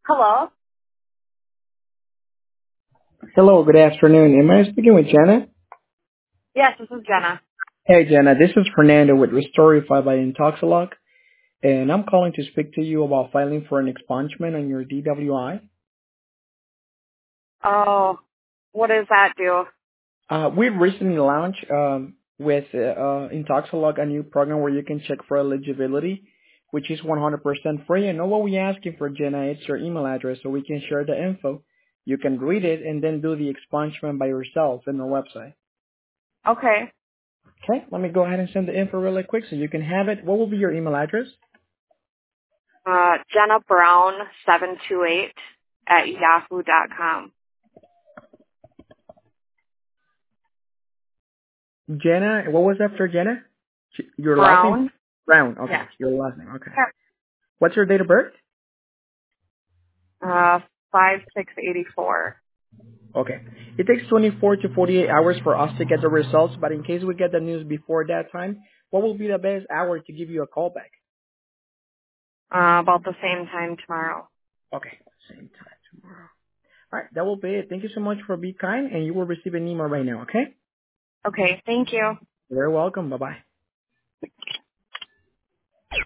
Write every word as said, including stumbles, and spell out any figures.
Hello? Hello, good afternoon. Am I speaking with Jenna? Yes, this is Jenna. Hey, Jenna, this is Fernando with Restorify by Intoxilog, and I'm calling to speak to you about filing for an expungement on your D W I. Oh, what does that do? Uh, we recently launched um, with uh, uh, Intoxilog a new program where you can check for eligibility, which is one hundred percent free. And all what we're asking for, Jenna, it's your email address so we can share the info. You can read it and then do the expungement by yourself in our website. Okay. Okay, let me go ahead and send the info really quick so you can have it. What will be your email address? Uh, Jenna Brown seven two eight at yahoo dot com. Jenna, what was after Jenna? Sh- Your last name? Brown? Brown. Okay, Yes. your last name. Okay. What's your date of birth? Uh, five six eighty four. Okay. It takes twenty-four to forty-eight hours for us to get the results, but in case we get the news before that time, what will be the best hour to give you a call back? Uh, about the same time tomorrow. Okay, same time tomorrow. All right, that will be it. Thank you so much for being kind, and you will receive an email right now, okay? Okay, thank you. You're welcome. Bye-bye.